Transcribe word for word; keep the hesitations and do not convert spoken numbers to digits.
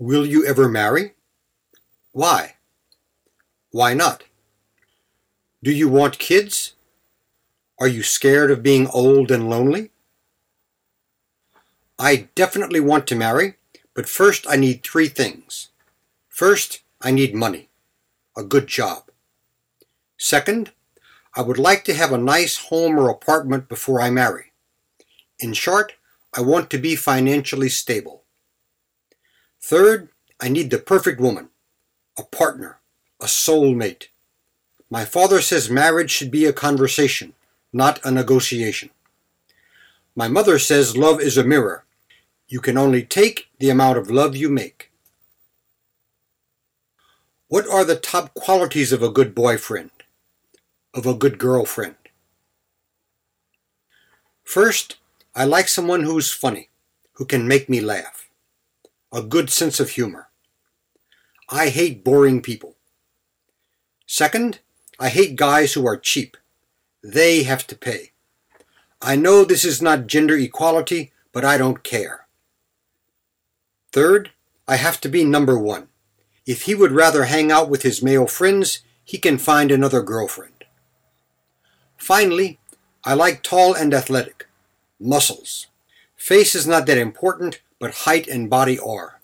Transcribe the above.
Will you ever marry? Why? Why not? Do you want kids? Are you scared of being old and lonely? I definitely want to marry, but first I need three things. First, I need money, a good job. Second, I would like to have a nice home or apartment before I marry. In short, I want to be financially stable. Third, I need the perfect woman, a partner, a soulmate. My father says marriage should be a conversation, not a negotiation. My mother says love is a mirror. You can only take the amount of love you make. What are the top qualities of a good boyfriend, of a good girlfriend? First, I like someone who's funny, who can make me laugh. A good sense of humor. I hate boring people. Second, I hate guys who are cheap. They have to pay. I know this is not gender equality, but I don't care. Third, I have to be number one. If he would rather hang out with his male friends, he can find another girlfriend. Finally, I like tall and athletic. Muscles. Face is not that important, but height and body are.